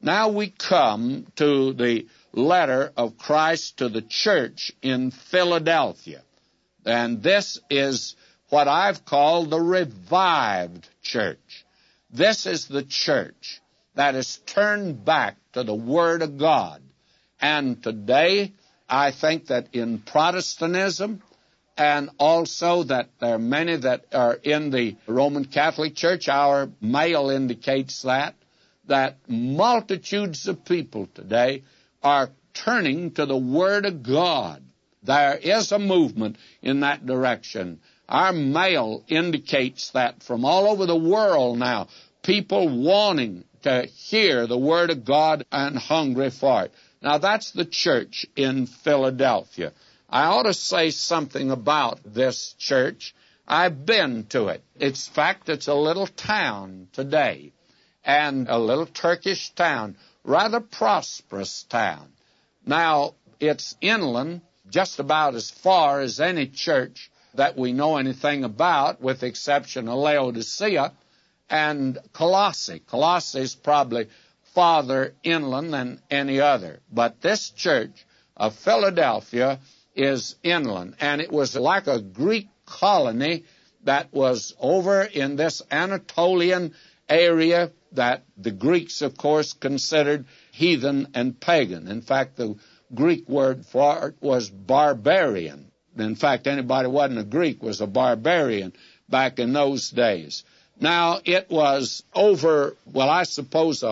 Now we come to the letter of Christ to the church in Philadelphia. And this is what I've called the revived church. This is the church that has turned back to the Word of God. And today, I think that in Protestantism, and also that there are many that are in the Roman Catholic Church, our mail indicates that multitudes of people today are turning to the Word of God. There is a movement in that direction. Our mail indicates that from all over the world now, people wanting to hear the Word of God and hungry for it. Now, that's the church in Philadelphia. I ought to say something about this church. I've been to it. In fact, it's a little town today, and a little Turkish town, rather prosperous town. Now, it's inland just about as far as any church that we know anything about, with the exception of Laodicea and Colossae. Colossae is probably farther inland than any other. But this church of Philadelphia is inland, and it was like a Greek colony that was over in this Anatolian area that the Greeks, of course, considered heathen and pagan. In fact, the Greek word for it was barbarian. In fact, anybody who wasn't a Greek was a barbarian back in those days. Now, it was over, I suppose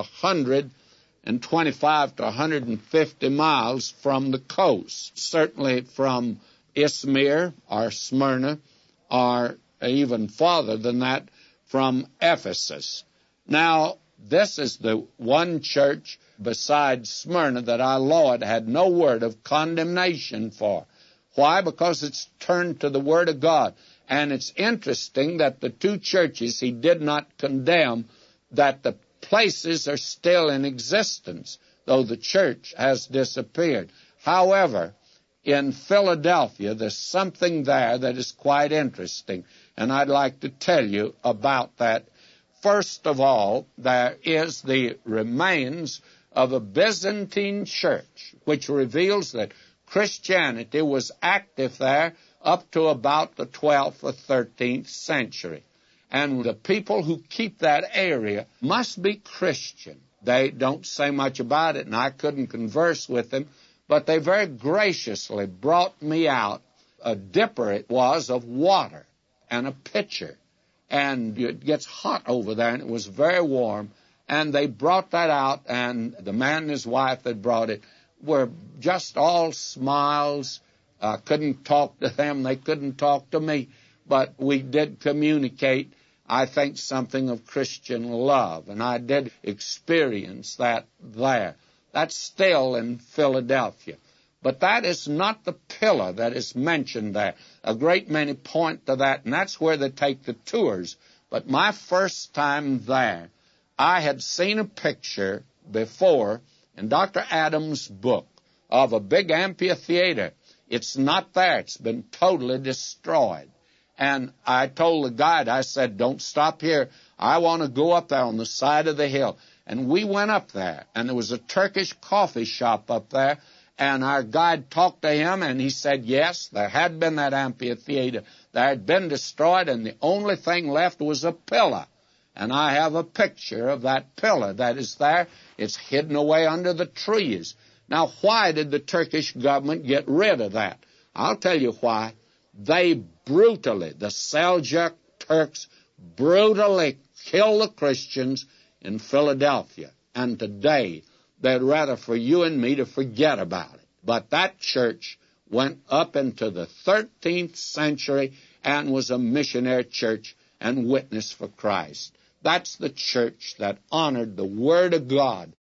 125 to 150 miles from the coast, certainly from Izmir or Smyrna, or even farther than that from Ephesus. Now, this is the one church besides Smyrna that our Lord had no word of condemnation for. Why? Because it's turned to the Word of God. And it's interesting that the two churches he did not condemn, that the places are still in existence, though the church has disappeared. However, in Philadelphia, there's something there that is quite interesting, and I'd like to tell you about that. First of all, there is the remains of a Byzantine church, which reveals that Christianity was active there up to about the 12th or 13th century. And the people who keep that area must be Christian. They don't say much about it, and I couldn't converse with them, but they very graciously brought me out a dipper, it was, of water and a pitcher. And it gets hot over there, and it was very warm. And they brought that out, and the man and his wife that brought it were just all smiles. Couldn't talk to them. They couldn't talk to me. But we did communicate, I think, something of Christian love. And I did experience that there. That's still in Philadelphia. But that is not the pillar that is mentioned there. A great many point to that, and that's where they take the tours. But my first time there, I had seen a picture before in Dr. Adams' book of a big amphitheater. It's not there. It's been totally destroyed. And I told the guide, I said, don't stop here. I want to go up there on the side of the hill. And we went up there, and there was a Turkish coffee shop up there, and our guide talked to him, and he said, yes, there had been that amphitheater. There had been destroyed, and the only thing left was a pillar. And I have a picture of that pillar that is there. It's hidden away under the trees. Now, why did the Turkish government get rid of that? I'll tell you why. They brutally, the Seljuk Turks, brutally killed the Christians in Philadelphia. And today, they'd rather for you and me to forget about it. But that church went up into the 13th century and was a missionary church and witnessed for Christ. That's the church that honored the Word of God